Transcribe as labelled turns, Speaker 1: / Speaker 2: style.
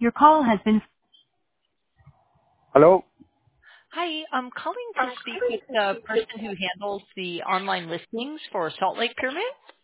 Speaker 1: Your call has been. Hello.
Speaker 2: Hi, I'm calling to speak with the person who handles the online listings for Salt Lake Pyramid.